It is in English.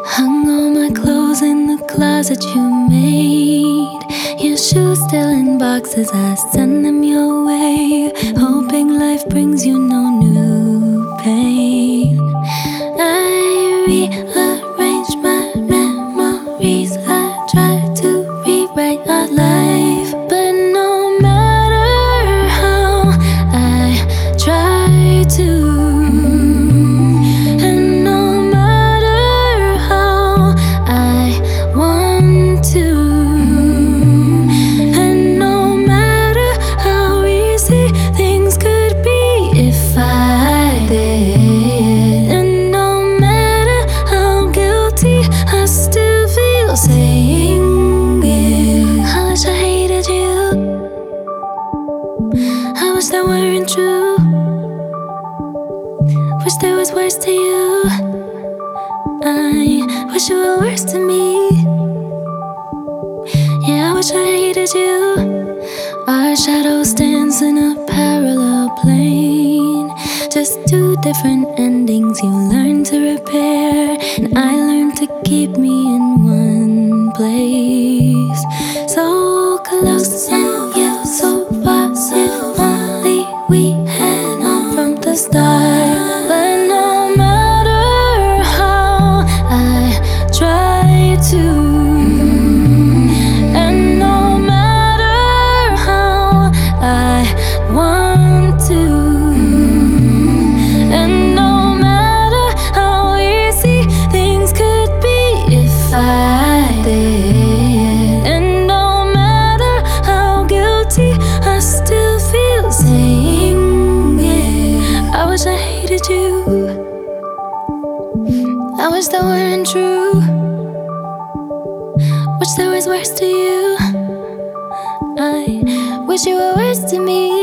Hung all my clothes in the closet you made. Your shoes still in boxes, I send them your way, hoping life brings you no new pain. I rearrange my memories, I try to rewrite our life, but no matter how I try to, saying it. I wish I hated you, I wish that weren't true. Wish there was worse to you, I wish you were worse to me. Yeah, I wish I hated you. Our shadows dance in a parallel plane, just two different endings you learn to repair, and I learned to keep me in one place. So close and yet so far, if only we had known from the start. But no matter how I try to, and no matter how I want to, and no matter how easy things could be if I did, and no matter how guilty I still feel saying it. I wish I hated you, I wish that weren't true. Wish there was worse to you, I wish you were worse to me.